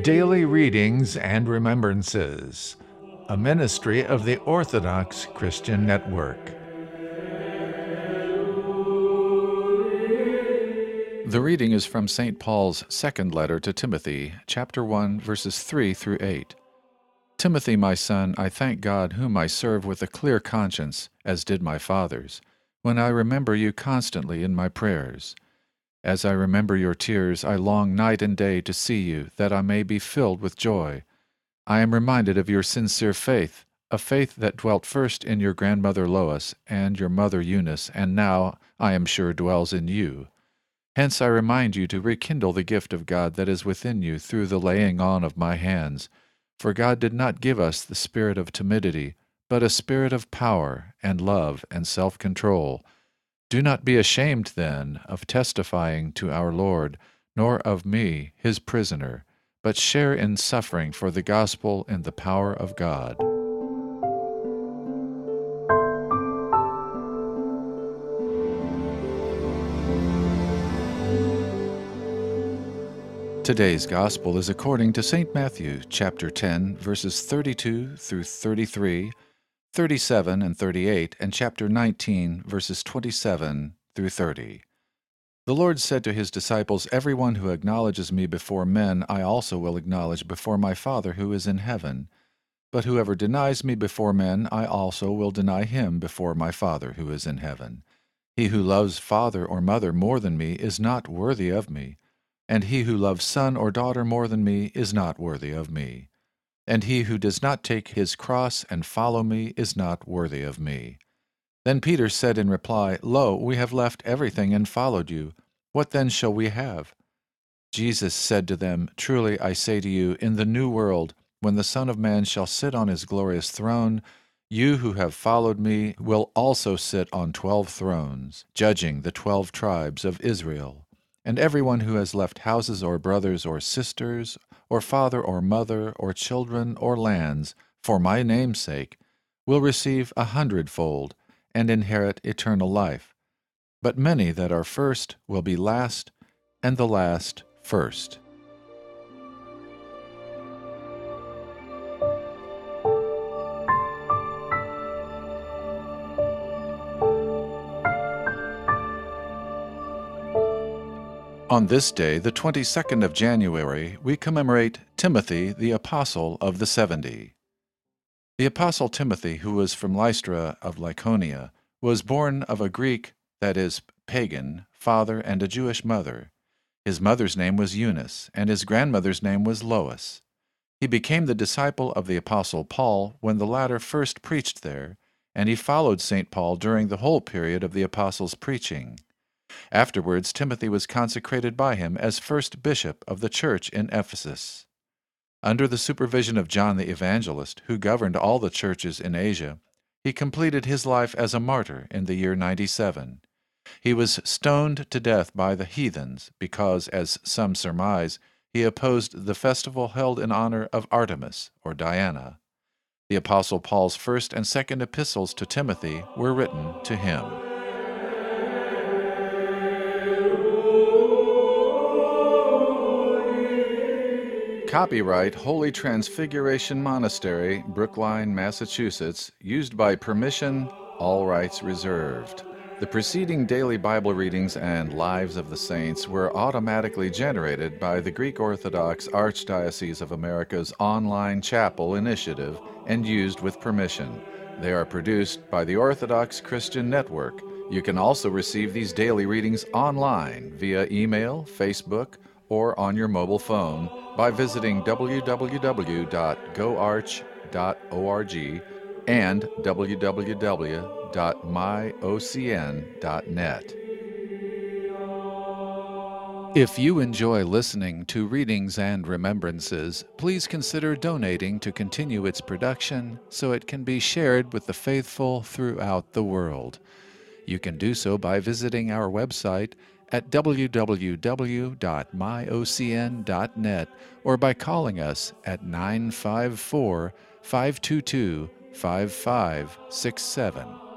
Daily Readings and Remembrances, a ministry of the Orthodox Christian Network. The reading is from St. Paul's second letter to Timothy, chapter 1, verses 3 through 8. Timothy, my son, I thank God, whom I serve with a clear conscience, as did my fathers, when I remember you constantly in my prayers. As I remember your tears, I long night and day to see you, that I may be filled with joy. I am reminded of your sincere faith, a faith that dwelt first in your grandmother Lois and your mother Eunice, and now, I am sure, dwells in you. Hence I remind you to rekindle the gift of God that is within you through the laying on of my hands. For God did not give us the spirit of timidity, but a spirit of power and love and self-control. Do not be ashamed, then, of testifying to our Lord, nor of me, his prisoner, but share in suffering for the gospel in the power of God. Today's Gospel is according to St. Matthew, chapter 10, verses 32 through 33, 37 and 38, and chapter 19, verses 27 through 30. The Lord said to his disciples, Everyone who acknowledges me before men, I also will acknowledge before my Father who is in heaven. But whoever denies me before men, I also will deny him before my Father who is in heaven. He who loves father or mother more than me is not worthy of me. And he who loves son or daughter more than me is not worthy of me. And he who does not take his cross and follow me is not worthy of me. Then Peter said in reply, Lo, we have left everything and followed you. What then shall we have? Jesus said to them, Truly I say to you, in the new world, when the Son of Man shall sit on his glorious throne, you who have followed me will also sit on 12 thrones, judging the 12 tribes of Israel. And everyone who has left houses or brothers or sisters, or father or mother, or children or lands, for my name's sake, will receive 100-fold, and inherit eternal life. But many that are first will be last, and the last first. On this day, the 22nd of January, we commemorate Timothy, the Apostle of the 70. The Apostle Timothy, who was from Lystra of Lycaonia, was born of a Greek, that is, pagan, father and a Jewish mother. His mother's name was Eunice, and his grandmother's name was Lois. He became the disciple of the Apostle Paul when the latter first preached there, and he followed St. Paul during the whole period of the apostles' preaching. Afterwards, Timothy was consecrated by him as first bishop of the church in Ephesus. Under the supervision of John the Evangelist, who governed all the churches in Asia, he completed his life as a martyr in the year 97. He was stoned to death by the heathens because, as some surmise, he opposed the festival held in honor of Artemis, or Diana. The Apostle Paul's first and second epistles to Timothy were written to him. Copyright Holy Transfiguration Monastery, Brookline, Massachusetts, used by permission, all rights reserved. The preceding daily Bible readings and Lives of the Saints were automatically generated by the Greek Orthodox Archdiocese of America's online chapel initiative and used with permission. They are produced by the Orthodox Christian Network. You can also receive these daily readings online via email, Facebook, or on your mobile phone by visiting www.goarch.org and www.myocn.net. If you enjoy listening to Readings and Remembrances, please consider donating to continue its production so it can be shared with the faithful throughout the world. You can do so by visiting our website at www.myocn.net or by calling us at 954-522-5567.